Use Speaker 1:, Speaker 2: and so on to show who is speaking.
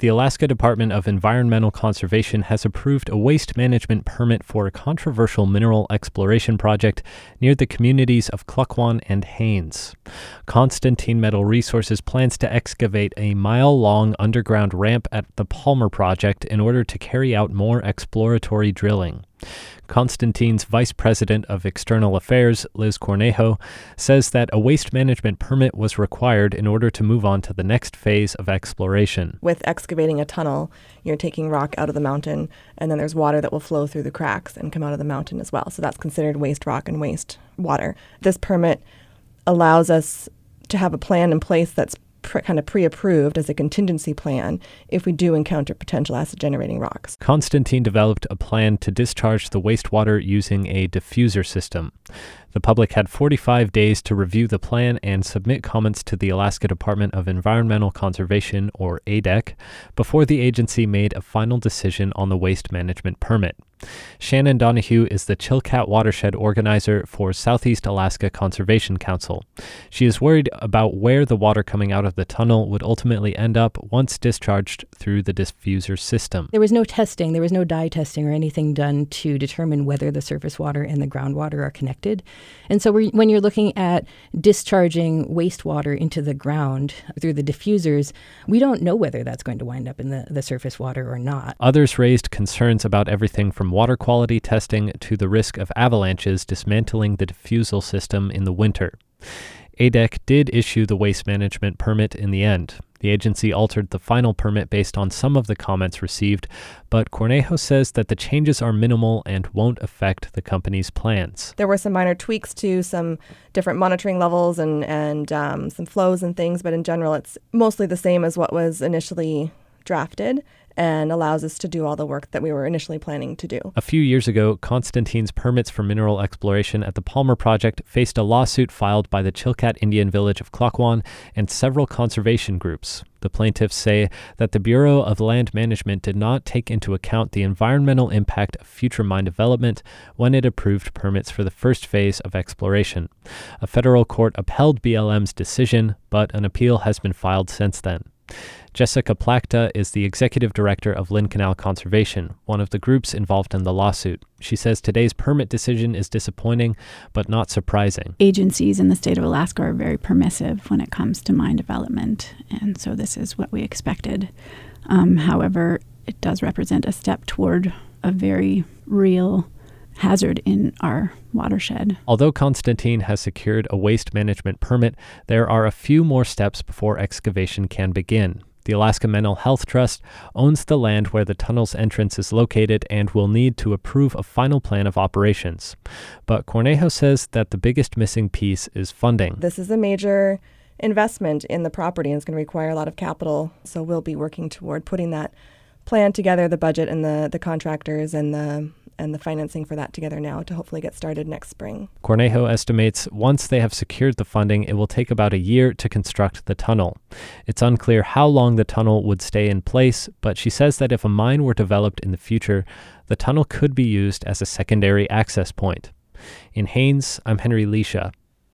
Speaker 1: The Alaska Department of Environmental Conservation has approved a waste management permit for a controversial mineral exploration project near the communities of Klukwan and Haines. Constantine Metal Resources plans to excavate a mile-long underground ramp at the Palmer project in order to carry out more exploratory drilling. Constantine's Vice President of External Affairs, Liz Cornejo, says that a waste management permit was required in order to move on to the next phase of exploration.
Speaker 2: With excavating a tunnel, you're taking rock out of the mountain, and then there's water that will flow through the cracks and come out of the mountain as well. So that's considered waste rock and waste water. This permit allows us to have a plan in place that's kind of pre-approved as a contingency plan if we do encounter potential acid-generating rocks.
Speaker 1: Constantine developed a plan to discharge the wastewater using a diffuser system. The public had 45 days to review the plan and submit comments to the Alaska Department of Environmental Conservation, or ADEC, before the agency made a final decision on the waste management permit. Shannon Donahue is the Chilkat Watershed organizer for Southeast Alaska Conservation Council. She is worried about where the water coming out of the tunnel would ultimately end up once discharged through the diffuser system.
Speaker 3: There was no testing, there was no dye testing or anything done to determine whether the surface water and the groundwater are connected. And so when you're looking at discharging wastewater into the ground through the diffusers, we don't know whether that's going to wind up in the surface water or not.
Speaker 1: Others raised concerns about everything from water quality testing to the risk of avalanches dismantling the diffusal system in the winter. ADEC did issue the waste management permit in the end. The agency altered the final permit based on some of the comments received, but Cornejo says that the changes are minimal and won't affect the company's plans.
Speaker 2: There were some minor tweaks to some different monitoring levels and some flows and things, but in general it's mostly the same as what was initially drafted and allows us to do all the work that we were initially planning to do.
Speaker 1: A few years ago, Constantine's permits for mineral exploration at the Palmer project faced a lawsuit filed by the Chilkat Indian village of Klukwan and several conservation groups. The plaintiffs say that the Bureau of Land Management did not take into account the environmental impact of future mine development when it approved permits for the first phase of exploration. A federal court upheld BLM's decision, but an appeal has been filed since then. Jessica Plakta is the executive director of Lynn Canal Conservation, one of the groups involved in the lawsuit. She says today's permit decision is disappointing, but not surprising.
Speaker 4: Agencies in the state of Alaska are very permissive when it comes to mine development, and so this is what we expected. However, it does represent a step toward a very real hazard in our watershed.
Speaker 1: Although Constantine has secured a waste management permit, there are a few more steps before excavation can begin. The Alaska Mental Health Trust owns the land where the tunnel's entrance is located and will need to approve a final plan of operations. But Cornejo says that the biggest missing piece is funding.
Speaker 2: This is a major investment in the property and it's going to require a lot of capital, so we'll be working toward putting that plan together, the budget and the contractors and the financing for that together now to hopefully get started next spring.
Speaker 1: Cornejo estimates once they have secured the funding, it will take about a year to construct the tunnel. It's unclear how long the tunnel would stay in place, but she says that if a mine were developed in the future, the tunnel could be used as a secondary access point. In Haines, I'm Henry Leisha.